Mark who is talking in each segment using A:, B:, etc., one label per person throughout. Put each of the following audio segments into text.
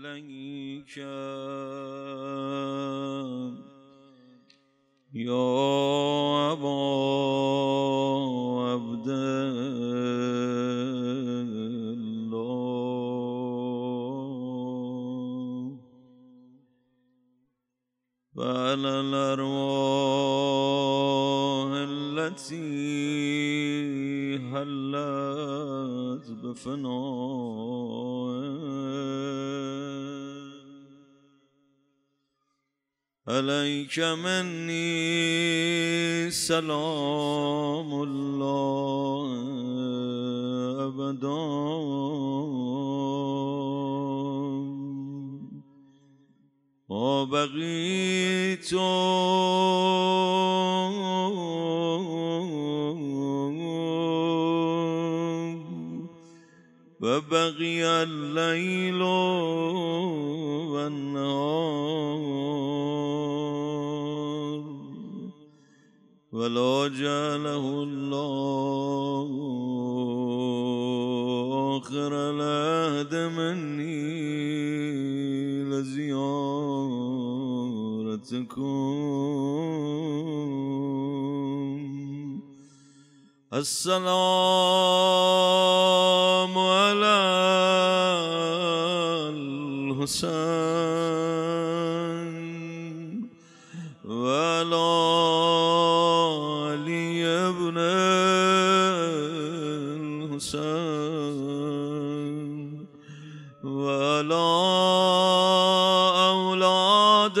A: عليك يا أبا عبد الله وعلى الأرواح التي هلت بفنائك عليك مني سلام الله أبدا وبقيت وبقي الليل والنهار ولا جعله الله آخر العهد مني لزيارتكم السلام على الحسين وعلى علي ابن الحسين وعلى أولاد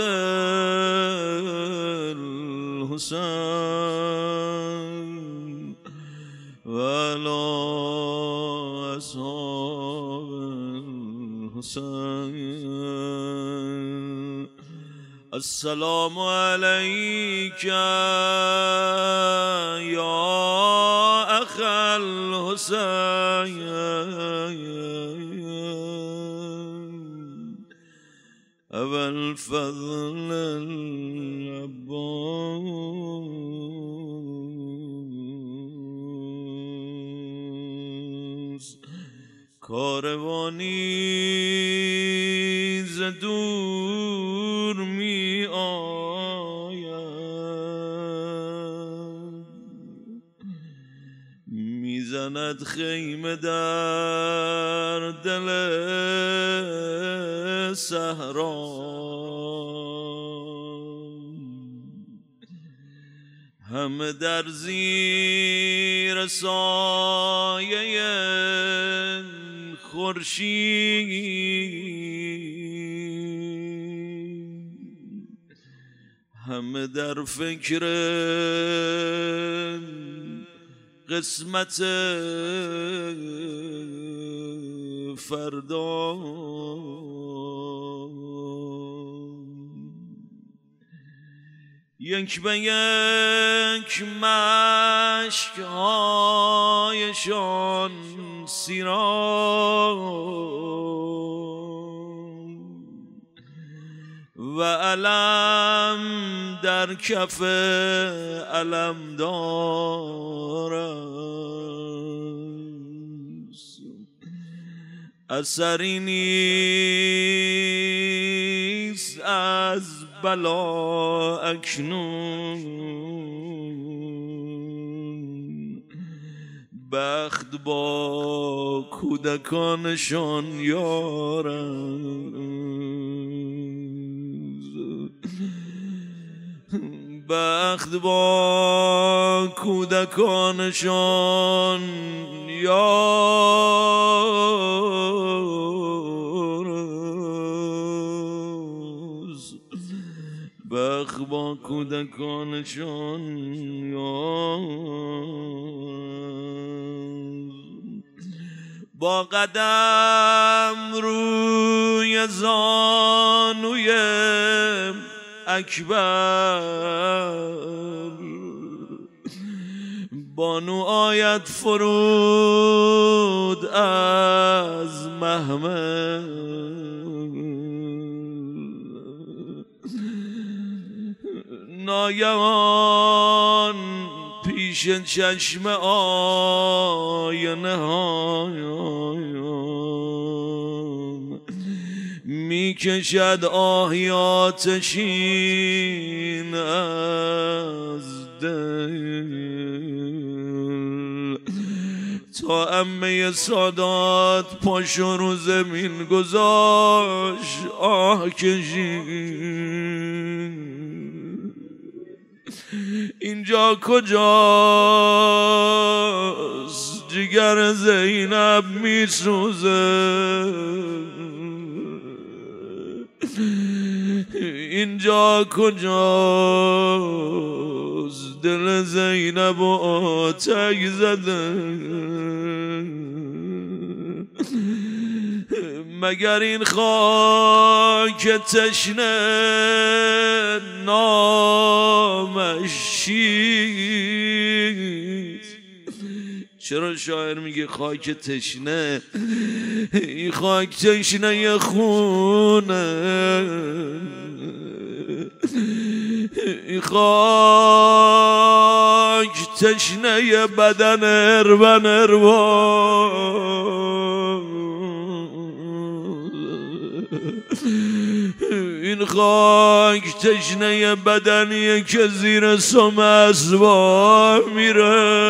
A: الحسين وعلى أصحاب الحسين السلام عليك يا أخ الحسين أبا الفضل العباس کاروانی ز دور می آید میزند خیمه در دل صحرا همه در زیر سایه خورشید همه در فکر قسمت فردا یک به یک مشک‌هایشان سیران و علم در کف علم دارست اثری نیست از بلا اکنون بخت با کودکانشان یارند بخت با کودکانشان بخت با کودکانشان با قدم روی زانوی اکبر بانو آید فرود از محمل ناگهان پیش چشم آینه ها میکشد آهی آتشین از دل تا عمه سادات پاشو رو زمین گذاشت آه کشید. اینجا کجاست جگر زینب میسوزه، اینجا کجاست دل زینب و آتش زده. مگر این خاک تشنه نامش چیست؟ چرا شاعر میگه خاک تشنه؟ این خاک تشنه یه خونه، این خاک تشنه یه بدن اربن این خاک تشنه بدنیه که زیر سم اسباب میره.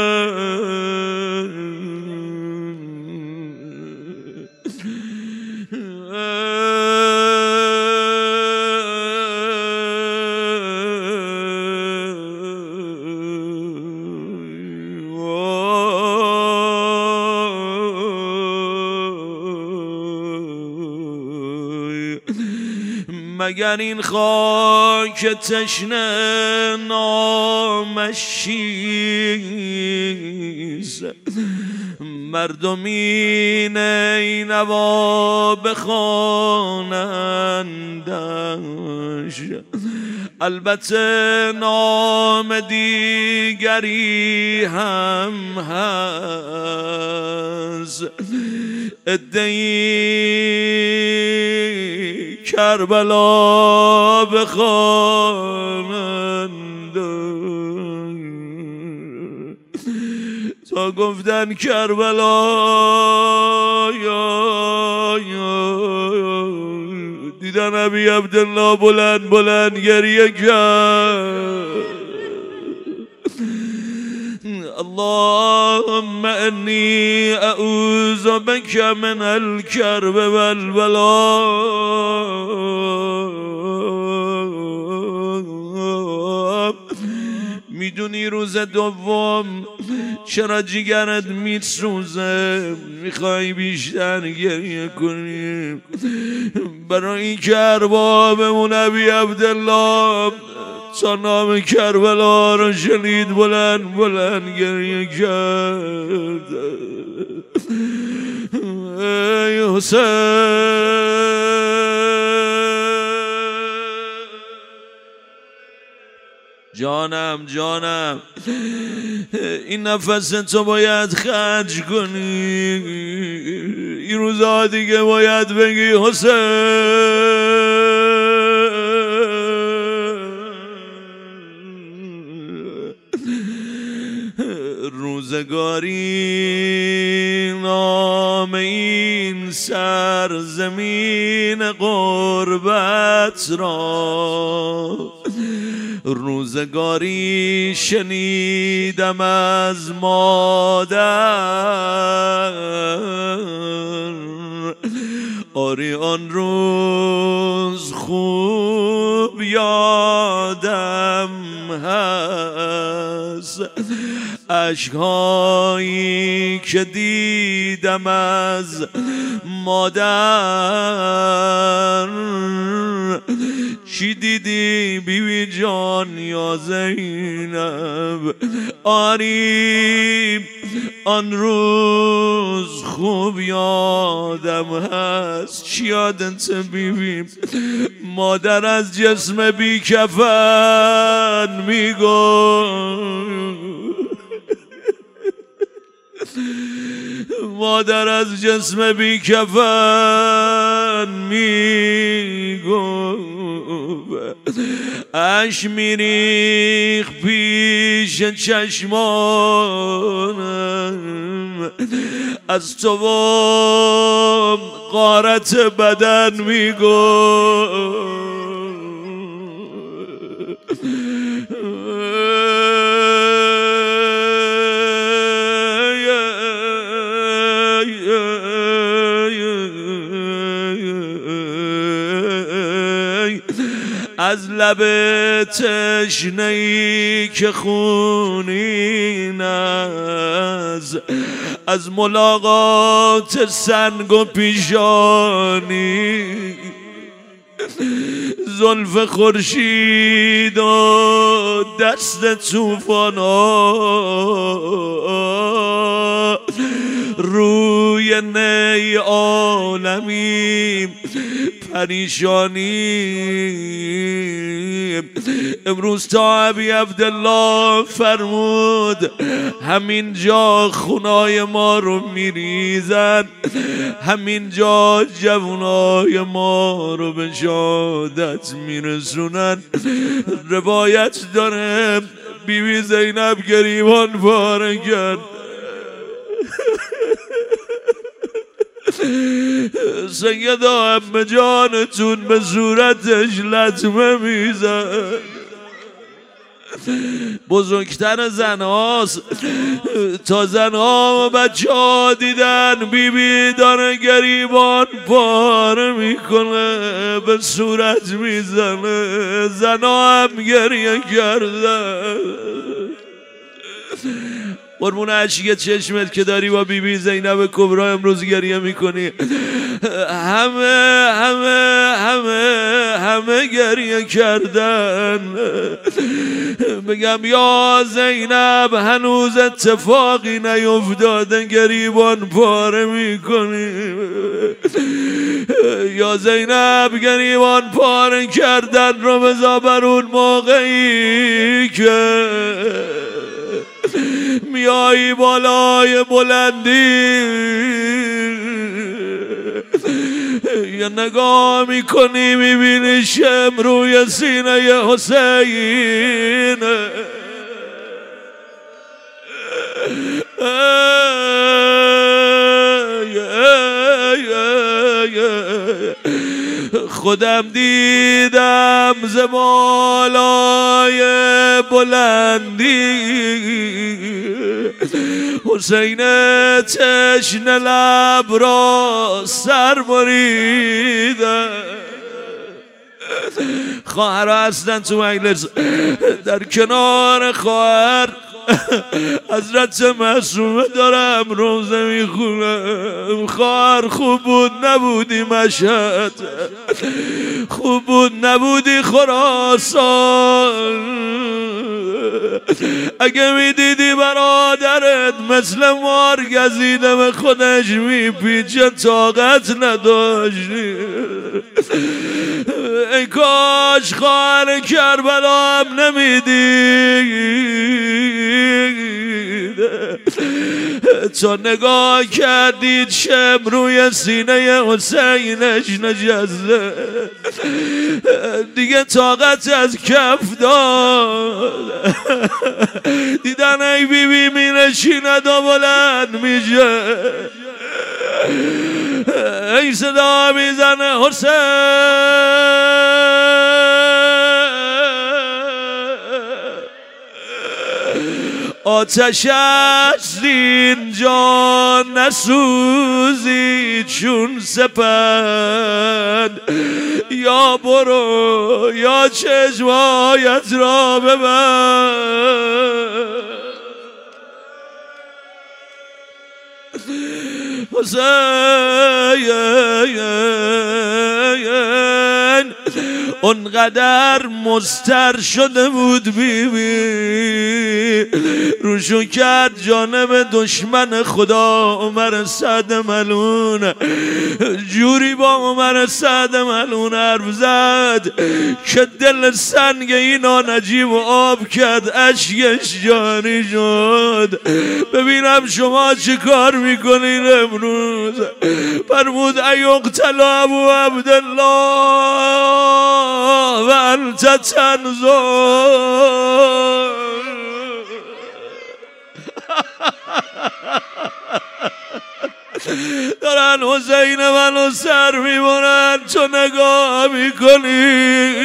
A: مگر این خاک تشنه نامش چیست؟ مردمی نینوا بخوانندش، البته نام دیگری هم هست. ادعی کربلا بخوانند تا گفتن کربلا دیدن ابی عبدالله بلند بلند گریه کرد. اللهم انی اعوذ بک من الکرب والبلا. میدونی روز دوم چرا جگرت میسوزه؟ میخوای بیشتر گریه کنی؟ برای این که اربابمون ابی عبدالله تا نام کربلا رو شنید بلند بلند گریه کرد. ای حسین، جانم جانم، این نفس تو باید خرج کنی. این روزها دیگه باید بگی حسین. روزگاری نام این سرزمین غربت را، روزگاری شنیدم از مادر. آری آن روز خوب یادم هست، اشک‌هایی که دیدم از مادر. چی دیدی بیبی جان یا زینب؟ آری آن روز خوب یادم هست. چی یادت بیبی؟ مادر از جسم بی کفن میگفت، مادر از جسم بی کفن میگفت، اش میریخ پیش چشمانم. از تو غارت بدن میگفت از لب تشنه‌ای که خونین از ملاقات سنگ و پیشانی زلف خورشید و دست طوفانا روی نی عالمی پریشانی. امروز تا ابی عبدالله فرمود همین جا خونای ما رو میریزن، همین جا جوانای ما رو به شهادت میرسونن. روایت داره بیبی زینب گریبان پاره کرد، سیدا عمه جانتون به صورتش لطمه میزن. بزرگتر زنهاست، تا زنها و بچه ها دیدن بیبی داره گریبان پاره میکنه به صورت میزنه، زنها هم گریه کردن. قربون اشک چشمت که داری با بیبی زینب کبرا امروز گریه میکنی. همه گریه کردن. بگم یا زینب هنوز اتفاقی نیفتاده گریبان پاره میکنی. یا زینب گریبان پاره کردن رو بذار بر اون موقعی که میایی بالای بلندی یه نگاه میکنی میبینی شم روی سینه حسین. خودم دیدم ز بالای بلندی حسین تشنه لب را سر بریدم. خواهرها هستن تو مجلس، در کنار خواهر حضرت معصومه دارم روزه میخونم. خواهر خوب بود نبودی مشهد، خوب بود نبودی خراسان. اگه میدیدی برادرت مثل مار گزیده به خودش میپیچه طاقت نداشتی. ای کاش خواهر کربلا هم نمیدید، تا نگاه کردید شم روی سینه حسینش نشسته، دیگه طاقت از کف داد. دیدن ای بیبی می نشیند و بلند میشه، ای صدا میزنه حسین. آتش است اینجا نسوزی چون سپند، یا برو یا چشمایت را ببند. حسین اونقدر مضطر شده بود بیبی روشو کرد جانب دشمن خدا عمر سعد ملعون. جوری با عمر سعد ملعون حرف زد که دل سنگ اینا نجیب و آب کرد، اشکش جاری شد. ببینم شما چه کار میکنین امروز. فرمود ایقتل ابو عبدالله و انت تنظر. دارن حسین منو سر میبرن، تو نگاه میکنی.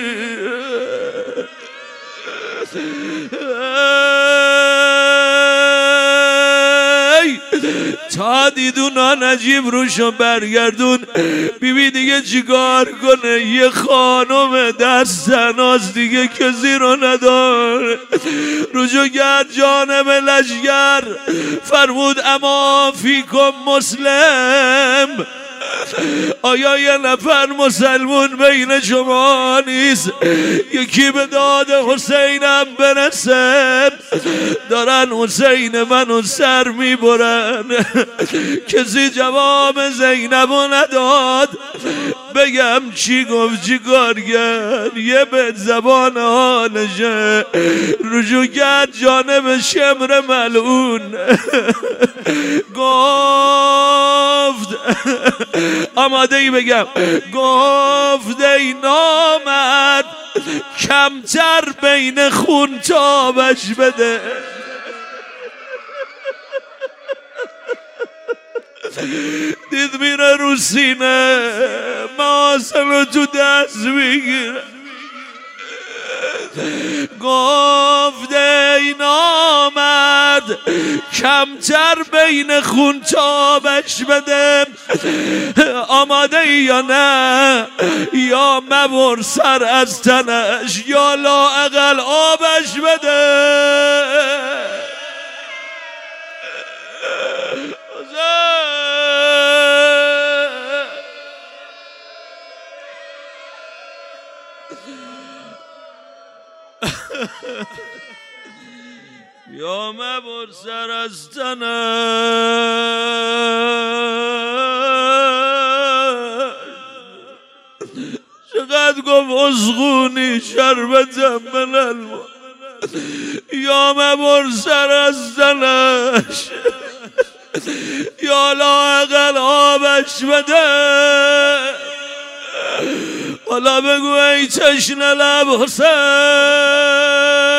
A: تا دیدونا نجیب روشو برگردون. بیبی دیگه چیکار کنه؟ یه خانم دست تناس دیگه کسی رو نداره. رجوع کرد جانب لشگر، فرمود اما فیکم مسلم، آیا یه نفر مسلمون بین شما نیست یکی به داد حسینم برسه؟ دارن حسین منو سر میبرن. کسی جواب زینبو نداد. بگم چی گفت چی کار کرد؟ یه به زبان حالشه. رجوع کرد جانب شمر ملعون، گفت آماده ای بگم، گفت ای نامرد کمتر بین خون تابش بده. دید میره رو سینه، ماسم رو تو دست میگیره. گفت ای نامرد کمتر بین خون تابش بده. آماده ای یا نه؟ یا مبر سر از تنش، یا لااقل آبش بده. یا مبر سر از تنش. چقدر گفت اسخونی شربتم من الما. یا مبر سر از تنش، یا لااقل آبش بده. حالا بگو ای تشنه لب حسین،